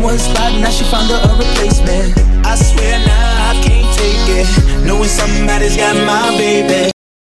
one spot, now she found her a replacement. I swear now I can't take it, knowing somebody's got my baby.